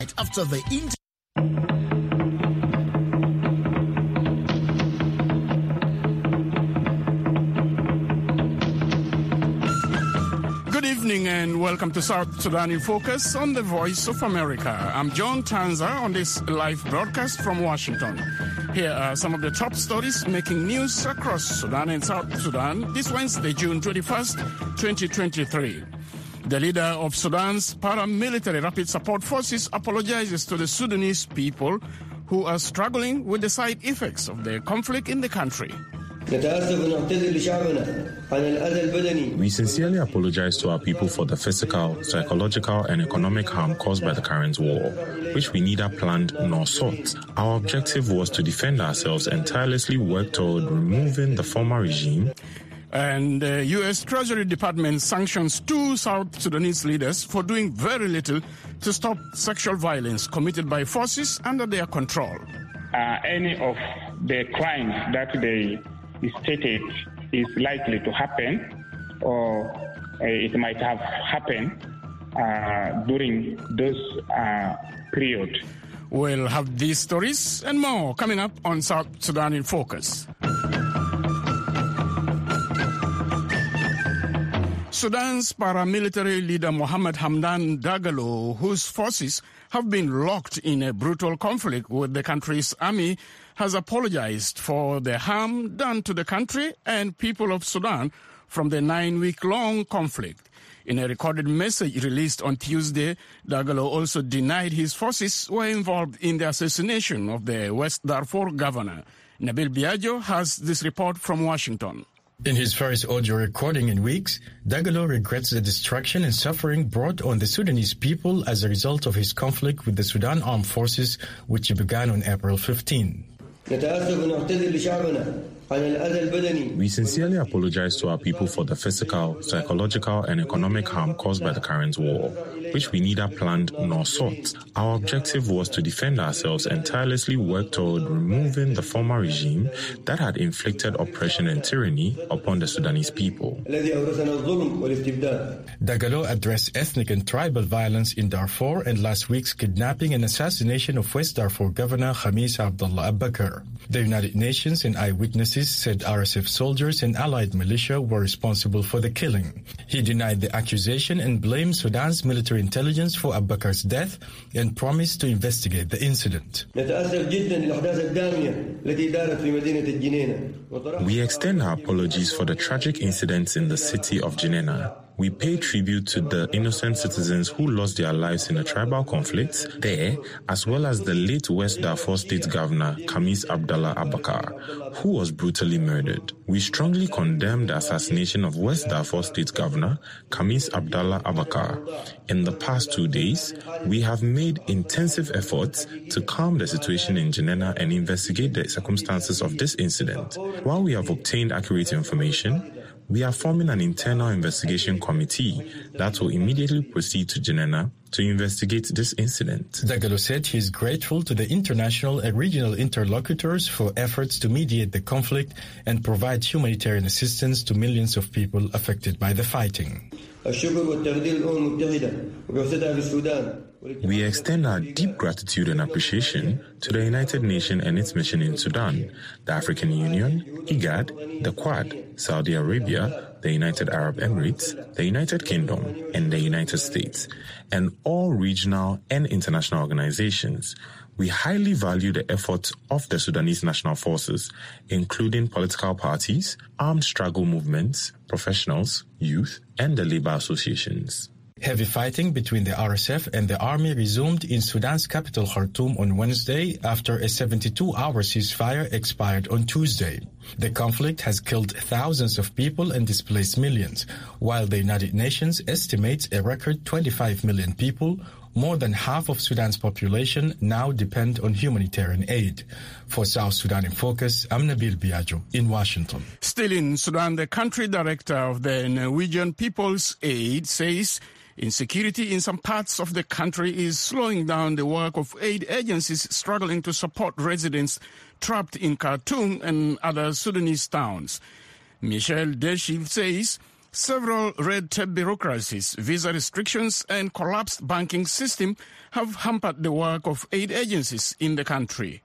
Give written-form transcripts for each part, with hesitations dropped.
after the Good evening and welcome to South Sudan in Focus on the Voice of America. I'm John Tanza on this live broadcast from Washington. Here are some of the top stories making news across Sudan and South Sudan this Wednesday, June 21st, 2023. The leader of Sudan's paramilitary rapid support forces apologizes to the Sudanese people who are struggling with the side effects of the conflict in the country. We sincerely apologize to our people for the physical, psychological, and economic harm caused by the current war, which we neither planned nor sought. Our objective was to defend ourselves and tirelessly work toward removing the former regime. And the U.S. Treasury Department sanctions 2 South Sudanese leaders for doing very little to stop sexual violence committed by forces under their control. Any of the crimes that they stated is likely to happen, or it might have happened during those period. We'll have these stories and more coming up on South Sudan in Focus. Sudan's paramilitary leader Mohamed Hamdan Dagalo, whose forces have been locked in a brutal conflict with the country's army, has apologized for the harm done to the country and people of Sudan from the 9-week-long conflict. In a recorded message released on Tuesday, Dagalo also denied his forces were involved in the assassination of the West Darfur governor. Nabil Biagio has this report from Washington. In his first audio recording in weeks, Dagalo regrets the destruction and suffering brought on the Sudanese people as a result of his conflict with the Sudan Armed Forces, which began on April 15. We sincerely apologize to our people for the physical, psychological, and economic harm caused by the current war, which we neither planned nor sought. Our objective was to defend ourselves and tirelessly work toward removing the former regime that had inflicted oppression and tyranny upon the Sudanese people. Dagalo addressed ethnic and tribal violence in Darfur and last week's kidnapping and assassination of West Darfur Governor Khamis Abdullah Abakar. The United Nations and eyewitnesses said RSF soldiers and allied militia were responsible for the killing. He denied the accusation and blamed Sudan's military intelligence for Abakar's death and promised to investigate the incident. We extend our apologies for the tragic incidents in the city of Jenena. We pay tribute to the innocent citizens who lost their lives in a tribal conflict there, as well as the late West Darfur State Governor, Khamis Abdullah Abakar, who was brutally murdered. We strongly condemn the assassination of West Darfur State Governor, Khamis Abdullah Abakar. In the past 2 days, we have made intensive efforts to calm the situation in Jenena and investigate the circumstances of this incident. While we have obtained accurate information, we are forming an internal investigation committee that will immediately proceed to Jenena to investigate this incident. Dagalo said he is grateful to the international and regional interlocutors for efforts to mediate the conflict and provide humanitarian assistance to millions of people affected by the fighting. We extend our deep gratitude and appreciation to the United Nations and its mission in Sudan, the African Union, IGAD, the Quad, Saudi Arabia, the United Arab Emirates, the United Kingdom, and the United States, and all regional and international organizations. We highly value the efforts of the Sudanese National Forces, including political parties, armed struggle movements, professionals, youth, and the labor associations. Heavy fighting between the RSF and the army resumed in Sudan's capital Khartoum on Wednesday after a 72-hour ceasefire expired on Tuesday. The conflict has killed thousands of people and displaced millions, while the United Nations estimates a record 25 million people, more than half of Sudan's population, now depend on humanitarian aid. For South Sudan in Focus, I'm Nabil Biagio in Washington. Still in Sudan, the country director of the Norwegian People's Aid says insecurity in some parts of the country is slowing down the work of aid agencies struggling to support residents trapped in Khartoum and other Sudanese towns. Michel Deschiv says Several red tape bureaucracies, visa restrictions and collapsed banking system have hampered the work of aid agencies in the country.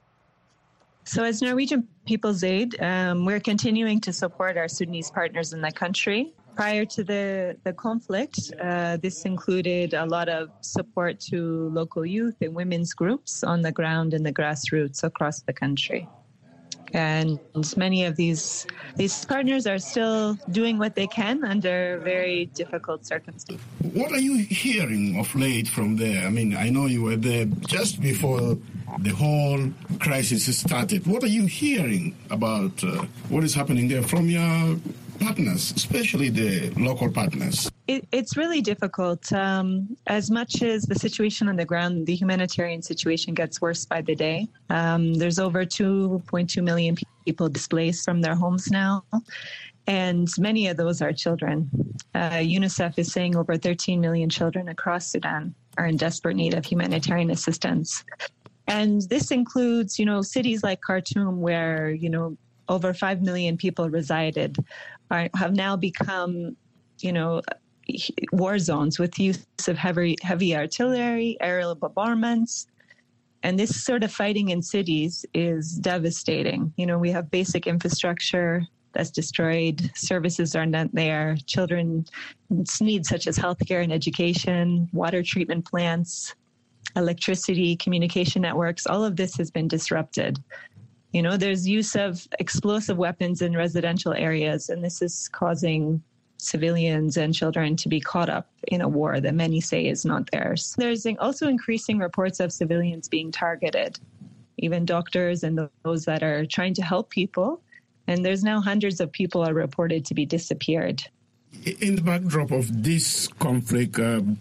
So as Norwegian People's Aid, we're continuing to support our Sudanese partners in the country. Prior to the conflict, this included a lot of support to local youth and women's groups on the ground and the grassroots across the country. And many of these partners are still doing what they can under very difficult circumstances. What are you hearing of late from there? I mean, I know you were there just before the whole crisis started. What are you hearing about what is happening there from your partners, especially the local partners? It's really difficult. As much as the situation on the ground, the humanitarian situation gets worse by the day. There's over 2.2 million people displaced from their homes now, and many of those are children. UNICEF is saying over 13 million children across Sudan are in desperate need of humanitarian assistance. And this includes, cities like Khartoum, where, over 5 million people resided, have now become, war zones with use of heavy artillery, aerial bombardments. And this sort of fighting in cities is devastating. We have basic infrastructure that's destroyed. Services are not there. Children's needs such as healthcare and education, water treatment plants, electricity, communication networks, all of this has been disrupted. There's use of explosive weapons in residential areas, and this is causing civilians and children to be caught up in a war that many say is not theirs. There's also increasing reports of civilians being targeted, even doctors and those that are trying to help people. And there's now hundreds of people are reported to be disappeared. In the backdrop of this conflict,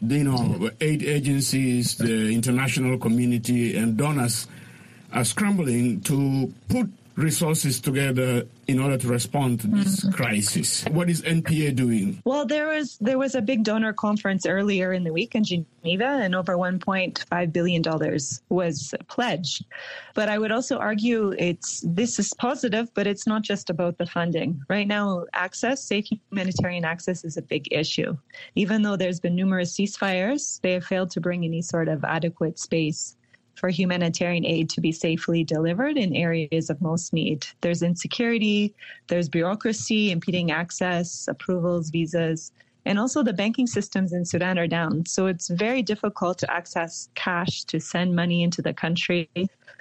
aid agencies, the international community and donors are scrambling to put resources together in order to respond to this crisis. What is NPA doing? Well, there was a big donor conference earlier in the week in Geneva, and over $1.5 billion was pledged. But I would also argue this is positive, but it's not just about the funding. Right now, safe humanitarian access is a big issue. Even though there's been numerous ceasefires, they have failed to bring any sort of adequate space for humanitarian aid to be safely delivered in areas of most need. There's insecurity, there's bureaucracy, impeding access, approvals, visas, and also the banking systems in Sudan are down. So it's very difficult to access cash to send money into the country.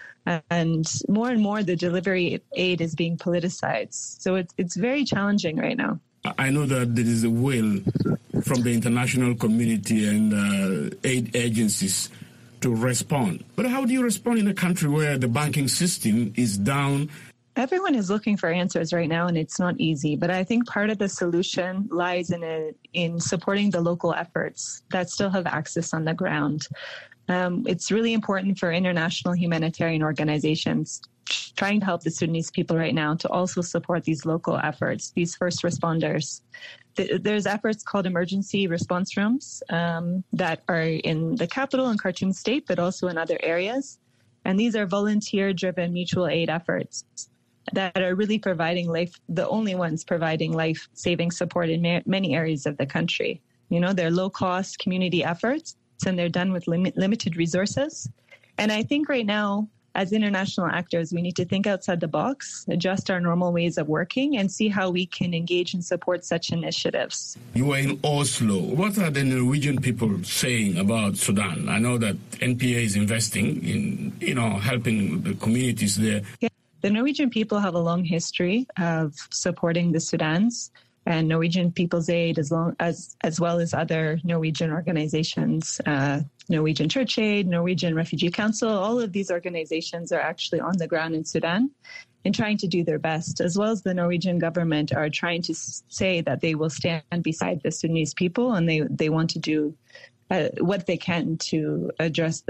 And more the delivery aid is being politicized. So it's very challenging right now. I know that there is a will from the international community and aid agencies to respond. But how do you respond in a country where the banking system is down? Everyone is looking for answers right now, and it's not easy. But I think part of the solution lies in supporting the local efforts that still have access on the ground. It's really important for international humanitarian organizations trying to help the Sudanese people right now to also support these local efforts, these first responders. There's efforts called emergency response rooms that are in the capital in Khartoum State, but also in other areas. And these are volunteer-driven mutual aid efforts that are really the only ones providing life-saving support in many areas of the country. They're low-cost community efforts, and they're done with limited resources. And I think right now, as international actors, we need to think outside the box, adjust our normal ways of working, and see how we can engage and support such initiatives. You were in Oslo. What are the Norwegian people saying about Sudan? I know that NPA is investing in, helping the communities there. Yeah. The Norwegian people have a long history of supporting the Sudans, and Norwegian People's Aid, as well as other Norwegian organizations, Norwegian Church Aid, Norwegian Refugee Council, all of these organizations are actually on the ground in Sudan and trying to do their best, as well as the Norwegian government are trying to say that they will stand beside the Sudanese people, and they want to do what they can to address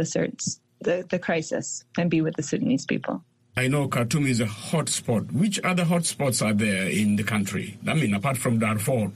the crisis and be with the Sudanese people. I know Khartoum is a hotspot. Which other hotspots are there in the country? Apart from Darfur.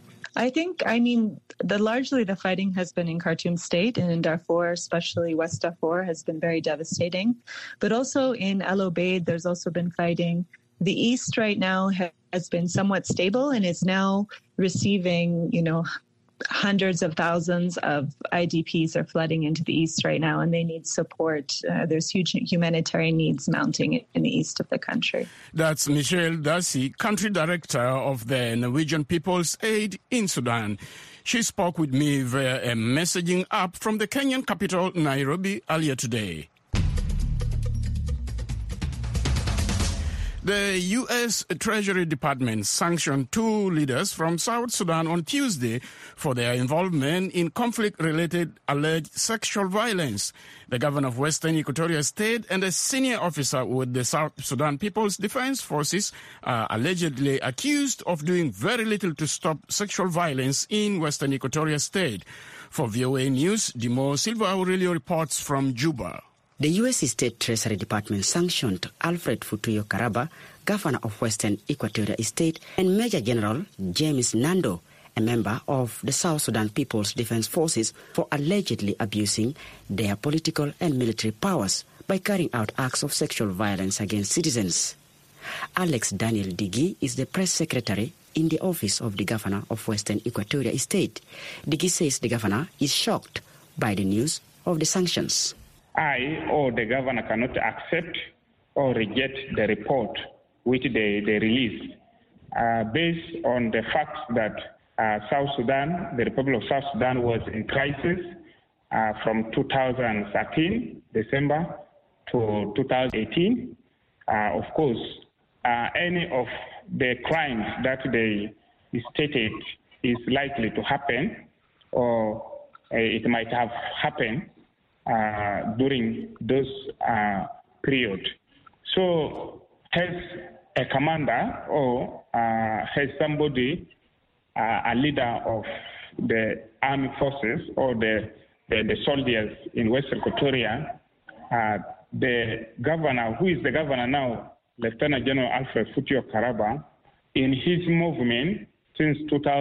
Largely the fighting has been in Khartoum State, and in Darfur, especially West Darfur, has been very devastating. But also in El Obeid, there's also been fighting. The East right now has been somewhat stable and is now receiving, hundreds of thousands of IDPs are flooding into the East right now, and they need support. There's huge humanitarian needs mounting in the east of the country. That's Michelle Darcy, country director of the Norwegian People's Aid in Sudan. She spoke with me via a messaging app from the Kenyan capital, Nairobi, earlier today. The U.S. Treasury Department sanctioned 2 leaders from South Sudan on Tuesday for their involvement in conflict-related alleged sexual violence. The governor of Western Equatoria State and a senior officer with the South Sudan People's Defense Forces are allegedly accused of doing very little to stop sexual violence in Western Equatoria State. For VOA News, Dimo Silva Aurelio reports from Juba. The U.S. State Treasury Department sanctioned Alfred Futuyo Karaba, governor of Western Equatoria State, and Major General James Nando, a member of the South Sudan People's Defense Forces, for allegedly abusing their political and military powers by carrying out acts of sexual violence against citizens. Alex Daniel Digi is the press secretary in the office of the governor of Western Equatoria State. Digi says the governor is shocked by the news of the sanctions. I or the governor cannot accept or reject the report which they released based on the fact that South Sudan, the Republic of South Sudan, was in crisis from 2013, December, to 2018. Of course, any of the crimes that they stated is likely to happen, or it might have happened during those period. So has a commander or has somebody, a leader of the armed forces or the soldiers in Western Equatoria, the governor, who is the governor now, Lieutenant General Alfred Futuyo Karaba, in his movement since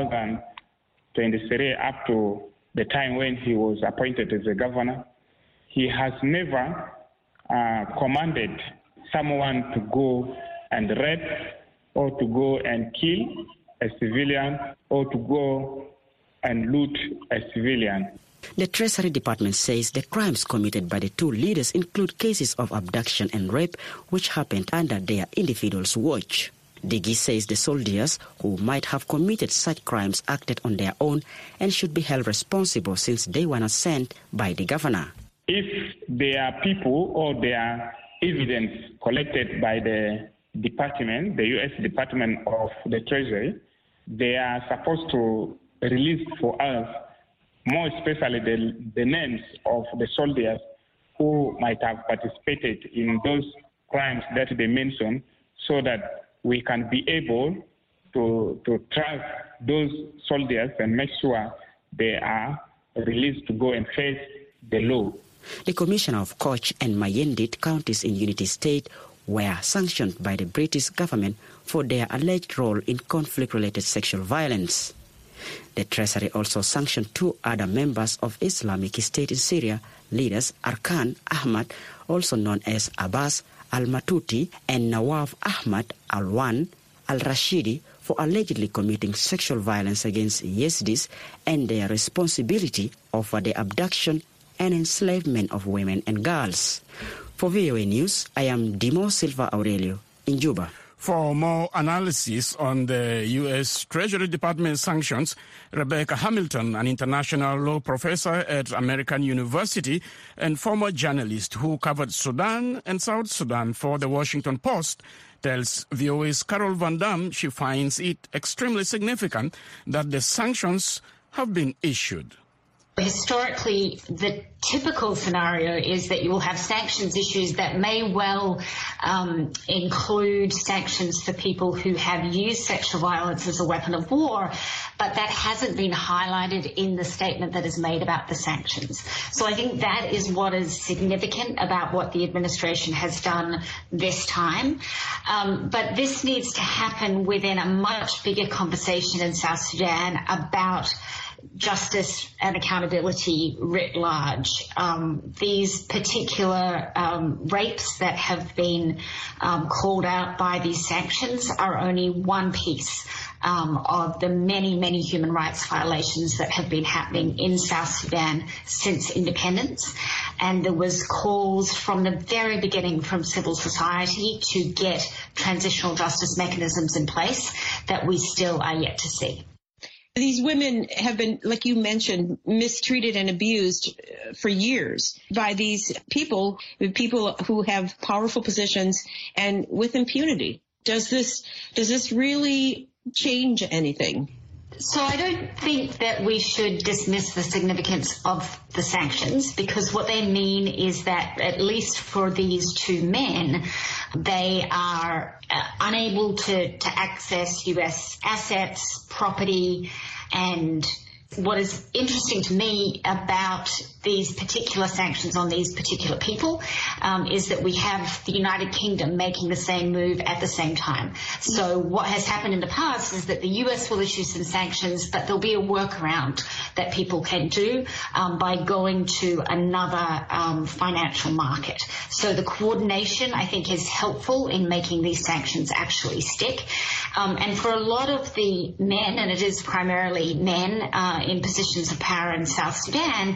2023 up to the time when he was appointed as a governor, he has never commanded someone to go and rape or to go and kill a civilian or to go and loot a civilian. The Treasury Department says the crimes committed by the 2 leaders include cases of abduction and rape which happened under their individuals' watch. Digi says the soldiers who might have committed such crimes acted on their own and should be held responsible since they were not sent by the governor. If there are people or there are evidence collected by the department, the U.S. Department of the Treasury, they are supposed to release for us, more especially the names of the soldiers who might have participated in those crimes that they mentioned, so that we can be able to track those soldiers and make sure they are released to go and face the law. The Commissioner of Koch and Mayendit counties in Unity State were sanctioned by the British government for their alleged role in conflict-related sexual violence. The Treasury also sanctioned 2 other members of Islamic State in Syria, leaders Arkan Ahmad, also known as Abbas al-Matuti, and Nawaf Ahmad al-Wan al-Rashidi, for allegedly committing sexual violence against Yazidis and their responsibility over the abduction and enslavement of women and girls. For VOA News, I am Dimo Silva Aurelio in Juba. For more analysis on the U.S. Treasury Department sanctions, Rebecca Hamilton, an international law professor at American University and former journalist who covered Sudan and South Sudan for the Washington Post, tells VOA's Carol Van Dam she finds it extremely significant that the sanctions have been issued. Historically, the typical scenario is that you will have sanctions issues that may well include sanctions for people who have used sexual violence as a weapon of war, but that hasn't been highlighted in the statement that is made about the sanctions. So I think that is what is significant about what the administration has done this time. But this needs to happen within a much bigger conversation in South Sudan about justice and accountability writ large. These particular rapes that have been called out by these sanctions are only one piece of the many, many human rights violations that have been happening in South Sudan since independence. And there was calls from the very beginning from civil society to get transitional justice mechanisms in place that we still are yet to see. These women have been, like you mentioned, mistreated and abused for years by these people who have powerful positions and with impunity. Does this really change anything? So I don't think that we should dismiss the significance of the sanctions, because what they mean is that, at least for these two men, they are unable to access U.S. assets, property, and what is interesting to me about these particular sanctions on these particular people is that we have the United Kingdom making the same move at the same time. So what has happened in the past is that the US will issue some sanctions, but there'll be a workaround that people can do by going to another financial market. So the coordination, I think, is helpful in making these sanctions actually stick. And for a lot of the men, and it is primarily men in positions of power in South Sudan,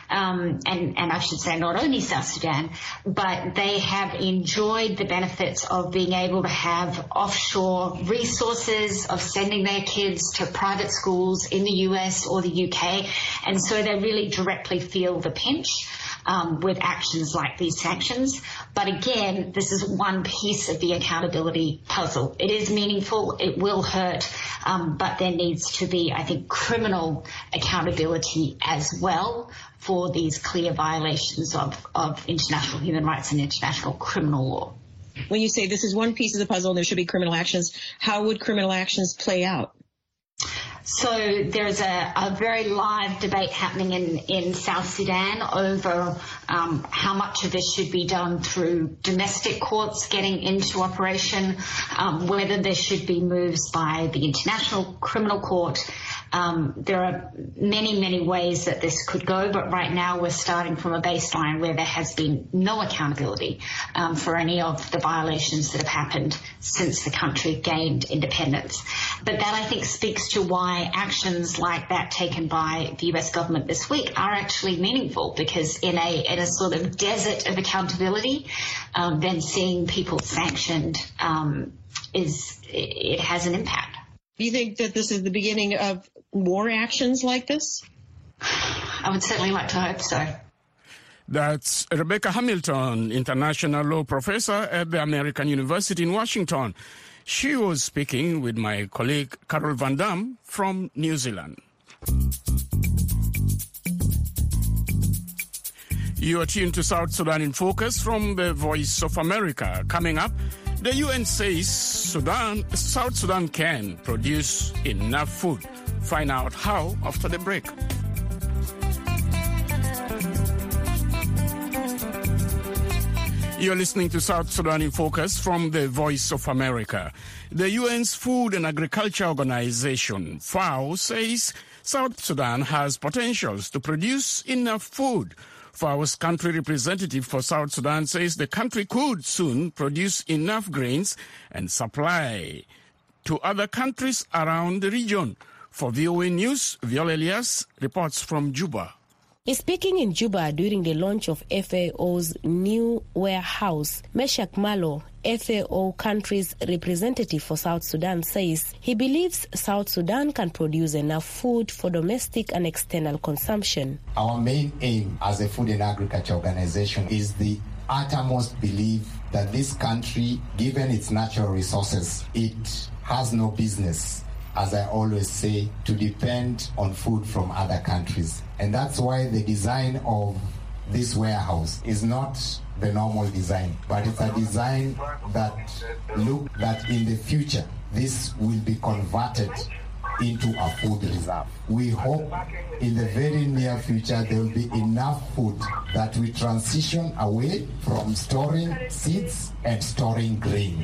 and I should say not only South Sudan, but they have enjoyed the benefits of being able to have offshore resources, of sending their kids to private schools in the US or the UK, and so they really directly feel the pinch with actions like these sanctions. But again, this is one piece of the accountability puzzle. It is meaningful, it will hurt, but there needs to be, I think, criminal accountability as well for these clear violations of international human rights and international criminal law. When you say this is one piece of the puzzle and there should be criminal actions, how would criminal actions play out? So there's a very live debate happening in South Sudan over how much of this should be done through domestic courts getting into operation, whether there should be moves by the International Criminal Court. There are many, many ways that this could go, but right now we're starting from a baseline where there has been no accountability for any of the violations that have happened since the country gained independence. But that, I think, speaks to why actions like that taken by the US government this week are actually meaningful, because in a sort of desert of accountability, then seeing people sanctioned it has an impact. Do you think that this is the beginning of more actions like this? I would certainly like to hope so. That's Rebecca Hamilton, international law professor at the American University in Washington. She was speaking with my colleague Carol Van Dam from New Zealand. You are tuned to South Sudan in Focus from the Voice of America. Coming up, the UN says South Sudan can produce enough food. Find out how after the break. You're listening to South Sudan in Focus from the Voice of America. The UN's Food and Agriculture Organization, FAO, says South Sudan has potentials to produce enough food. FAO's country representative for South Sudan says the country could soon produce enough grains and supply to other countries around the region. For VOA News, Viola Elias reports from Juba. Speaking in Juba during the launch of FAO's new warehouse, Meshak Malo, FAO country's representative for South Sudan, says he believes South Sudan can produce enough food for domestic and external consumption. Our main aim as a food and agriculture organization is the uttermost belief that this country, given its natural resources, it has no business, as I always say, to depend on food from other countries. And that's why the design of this warehouse is not the normal design, but it's a design that in the future this will be converted into a food reserve. We hope in the very near future there will be enough food that we transition away from storing seeds and storing grain.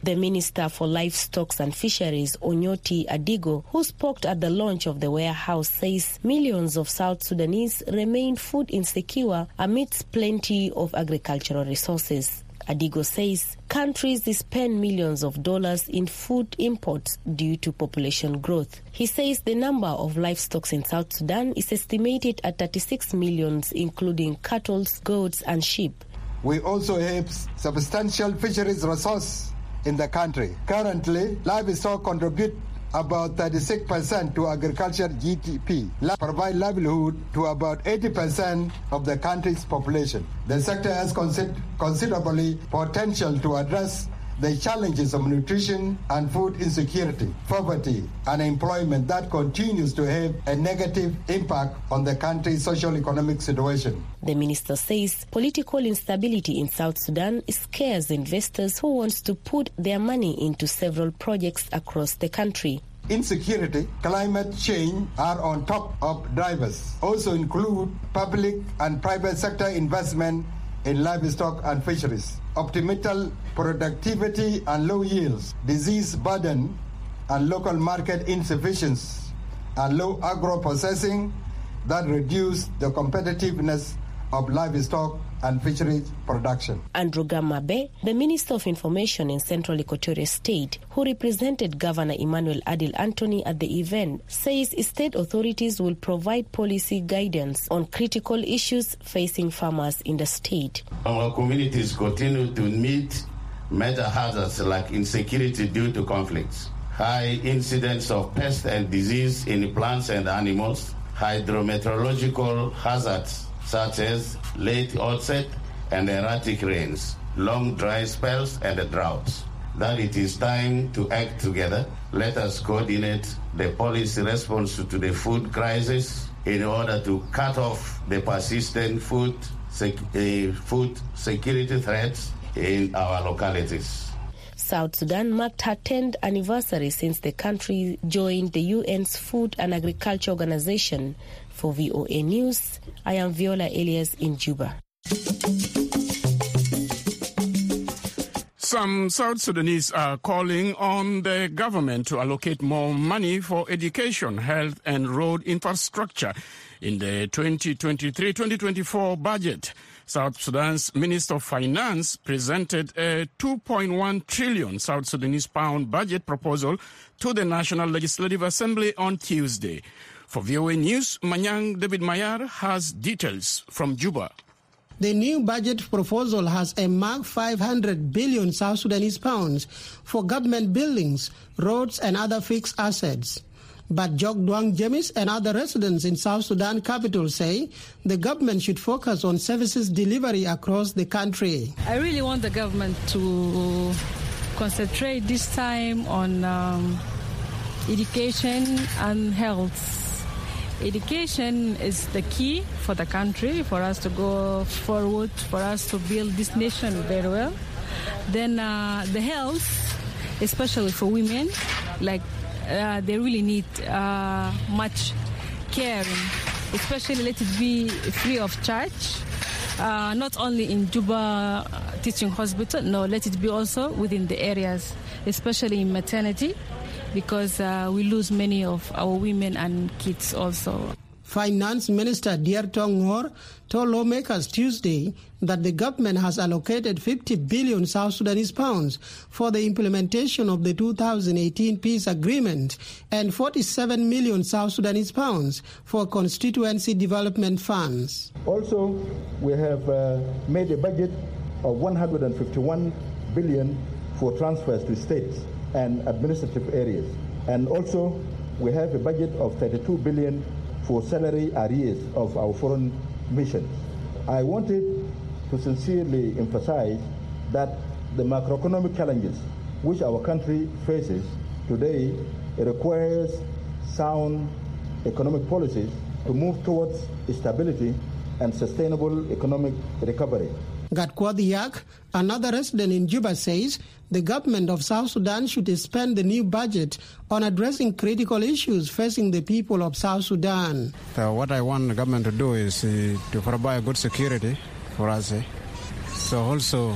The Minister for Livestock and Fisheries, Onyoti Adigo, who spoke at the launch of the warehouse, says millions of South Sudanese remain food insecure amidst plenty of agricultural resources. Adigo says countries spend millions of dollars in food imports due to population growth. He says the number of livestock in South Sudan is estimated at 36 million, including cattle, goats, and sheep. We also have substantial fisheries resource in the country. Currently, livestock contribute about 36% to agriculture GDP, provide livelihood to about 80% of the country's population. The sector has considerably potential to address the challenges of nutrition and food insecurity, poverty, unemployment that continues to have a negative impact on the country's socio-economic situation. The minister says political instability in South Sudan scares investors who want to put their money into several projects across the country. Insecurity, climate change are on top of drivers. Also include public and private sector investment in livestock and fisheries. Optimal productivity and low yields, disease burden and local market insufficiency, and low agro-processing that reduce the competitiveness of livestock and fisheries production. Andrew Gamabe, the Minister of Information in Central Equatoria State, who represented Governor Emmanuel Adil Anthony at the event, says state authorities will provide policy guidance on critical issues facing farmers in the state. Our communities continue to meet major hazards like insecurity due to conflicts, high incidence of pests and disease in plants and animals, hydrometeorological hazards such as late onset and erratic rains, long dry spells and droughts. That it is time to act together. Let us coordinate the policy response to the food crisis in order to cut off the persistent food security threats in our localities. South Sudan marked her 10th anniversary since the country joined the UN's Food and Agriculture Organization. For VOA News, I am Viola Elias in Juba. Some South Sudanese are calling on the government to allocate more money for education, health and road infrastructure in the 2023-2024 budget. South Sudan's Minister of Finance presented a 2.1 trillion South Sudanese pound budget proposal to the National Legislative Assembly on Tuesday. For VOA News, Manyang David Mayar has details from Juba. The new budget proposal has earmarked 500 billion South Sudanese pounds for government buildings, roads and other fixed assets. But Jok Duang Jemis and other residents in South Sudan capital say the government should focus on services delivery across the country. I really want the government to concentrate this time on education and health. Education is the key for the country, for us to go forward, for us to build this nation very well. Then the health, especially for women, like they really need much caring, especially let it be free of charge, not only in Juba Teaching Hospital, no, let it be also within the areas, especially in maternity, because we lose many of our women and kids also. Finance Minister Dier Tong Ngor told lawmakers Tuesday that the government has allocated 50 billion South Sudanese pounds for the implementation of the 2018 peace agreement and 47 million South Sudanese pounds for constituency development funds. Also, we have made a budget of 151 billion for transfers to states and administrative areas. And also, we have a budget of 32 billion for salary arrears of our foreign missions. I wanted to sincerely emphasize that the macroeconomic challenges which our country faces today requires sound economic policies to move towards stability and sustainable economic recovery. Gatkwad Yak, another resident in Juba, says the government of South Sudan should spend the new budget on addressing critical issues facing the people of South Sudan. What I want the government to do is to provide good security for us. So also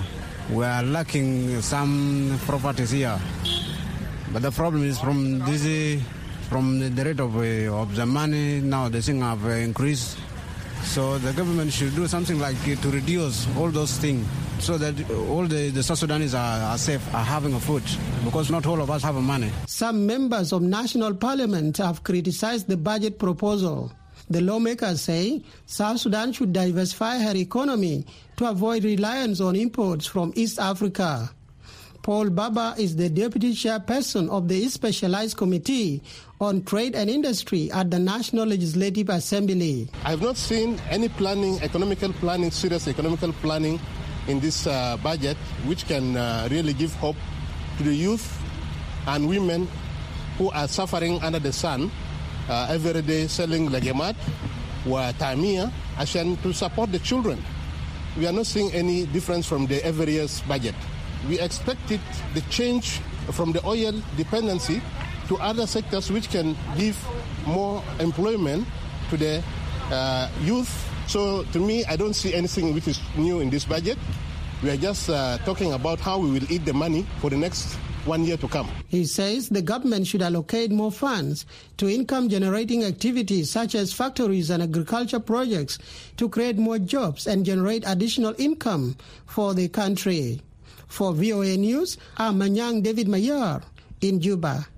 We are lacking some properties here. But the problem is from the rate of the money, now the thing have increased. So the government should do something like to reduce all those things so that all the South Sudanese are safe, are having a food, because not all of us have money. Some members of National Parliament have criticized the budget proposal. The lawmakers say South Sudan should diversify her economy to avoid reliance on imports from East Africa. Paul Baba is the deputy chairperson of the Specialized Committee on Trade and Industry at the National Legislative Assembly. I have not seen any planning, serious economical planning in this budget, which can really give hope to the youth and women who are suffering under the sun every day, selling legemat or tamia, and to support the children. We are not seeing any difference from the every year's budget. We expected the change from the oil dependency to other sectors which can give more employment to the youth. So to me, I don't see anything which is new in this budget. We are just talking about how we will eat the money for the next 1 year to come. He says the government should allocate more funds to income-generating activities such as factories and agriculture projects to create more jobs and generate additional income for the country. For VOA News, I'm Manyang David Mayar in Juba.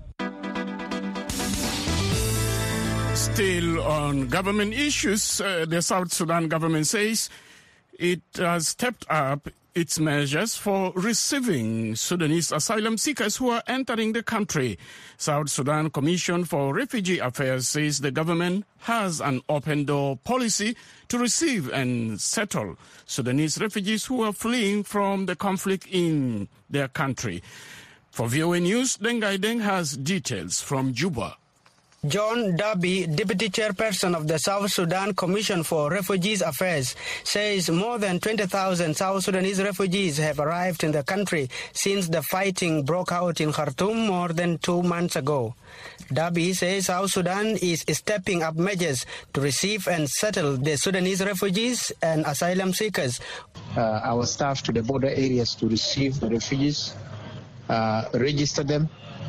Still on government issues, the South Sudan government says it has stepped up its measures for receiving Sudanese asylum seekers who are entering the country. South Sudan Commission for Refugee Affairs says the government has an open-door policy to receive and settle Sudanese refugees who are fleeing from the conflict in their country. For VOA News, Dengai Deng has details from Juba. John Darby, Deputy Chairperson of the South Sudan Commission for Refugees Affairs, says more than 20,000 South Sudanese refugees have arrived in the country since the fighting broke out in Khartoum more than 2 months ago. Darby says South Sudan is stepping up measures to receive and settle the Sudanese refugees and asylum seekers. Our staff to the border areas to receive the refugees, register them,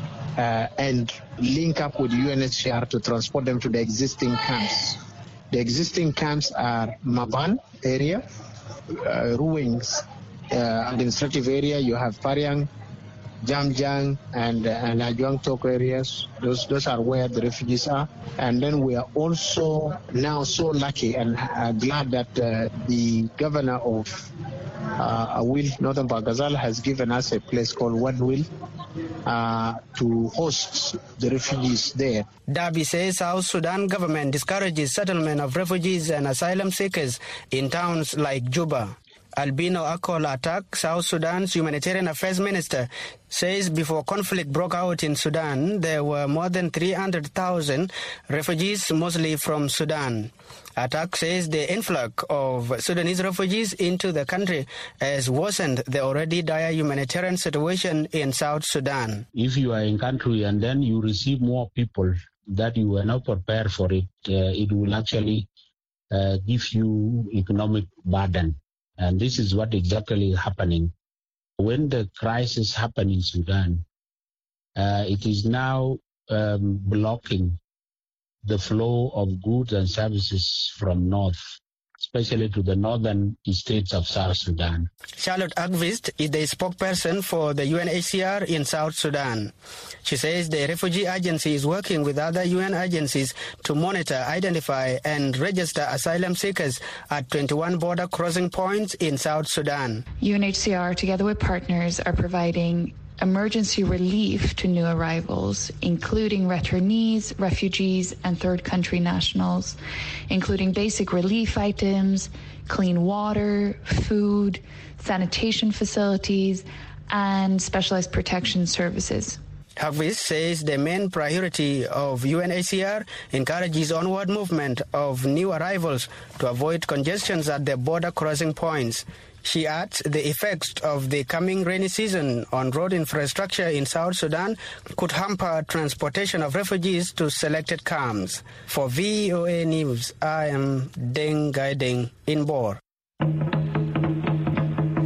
and link up with UNHCR to transport them to the existing camps. The existing camps are Maban area, Ruwings administrative area. You have Pariang, Jamjang, and Ajuang Tok areas. Those are where the refugees are. And then we are also now so lucky and glad that the governor of Awil, Northern Barghazal, has given us a place called One Will to host the refugees there. Darby says South Sudan government discourages settlement of refugees and asylum seekers in towns like Juba. Albino Akol Atak, South Sudan's Humanitarian Affairs Minister, says before conflict broke out in Sudan, there were more than 300,000 refugees, mostly from Sudan. Atak says the influx of Sudanese refugees into the country has worsened the already dire humanitarian situation in South Sudan. If you are in country and then you receive more people that you were not prepared for it, it will actually give you economic burden. And this is what exactly happening. When the crisis happened in Sudan, it is now blocking the flow of goods and services from north, especially to the northern states of South Sudan. Charlotte Akvist is the spokesperson for the UNHCR in South Sudan. She says the refugee agency is working with other UN agencies to monitor, identify, and register asylum seekers at 21 border crossing points in South Sudan. UNHCR, together with partners, are providing emergency relief to new arrivals, including returnees, refugees, and third country nationals, including basic relief items, clean water, food, sanitation facilities, and specialized protection services. Hagvis says the main priority of UNHCR encourages onward movement of new arrivals to avoid congestions at the border crossing points. She adds the effects of the coming rainy season on road infrastructure in South Sudan could hamper transportation of refugees to selected camps. For VOA News, I am Deng Gai Deng in Bor. The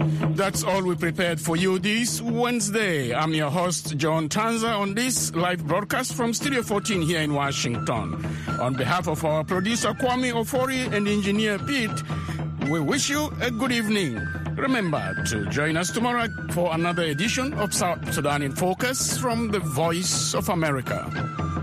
that's all we prepared for you this Wednesday. I'm your host, John Tanza, on this live broadcast from Studio 14 here in Washington. On behalf of our producer, Kwame Ofori, and engineer Pete, we wish you a good evening. Remember to join us tomorrow for another edition of South Sudan in Focus from the Voice of America.